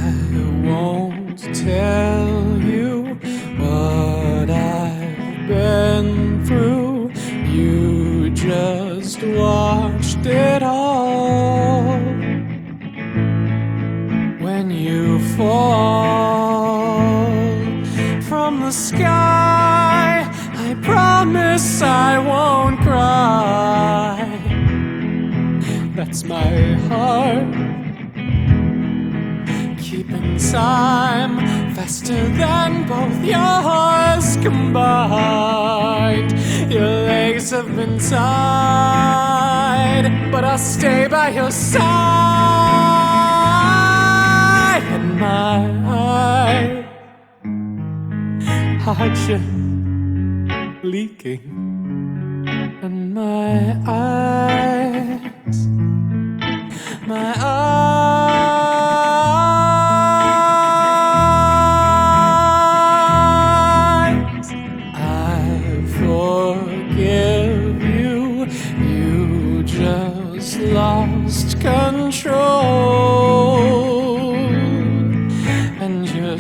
won't tell you what I've been through. You just watched it all. When you fall from the sky, I promise I won't cry. That's my heart keeping time faster than both yours combined. Your legs have been tied, but I'll stay by your side. And my eyes are just leaking, and my eyes I forgive you. You just lost control, and your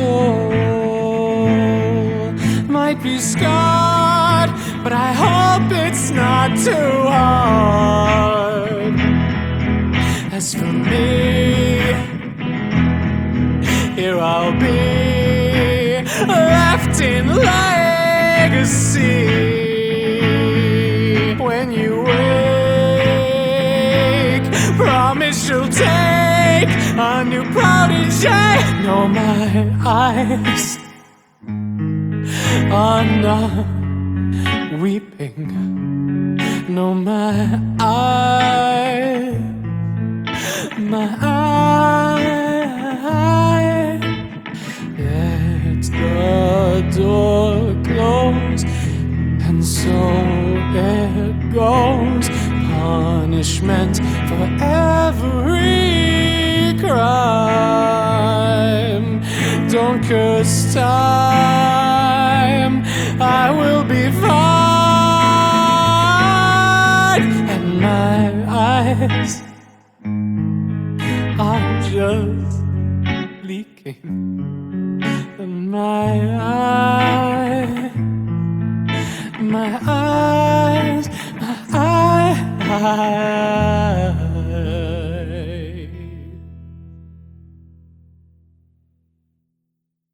soul might be scarred, but I hope it's not too hard. As for me, here I'll be, left in legacy. When you wake, promise you'll take a new protege. No, my eyes are not weeping. No, my eyes, let the door close, and so it goes. Punishment for every crime. Don't curse time, I will be fine. And my eyes are just leaking, and my eyes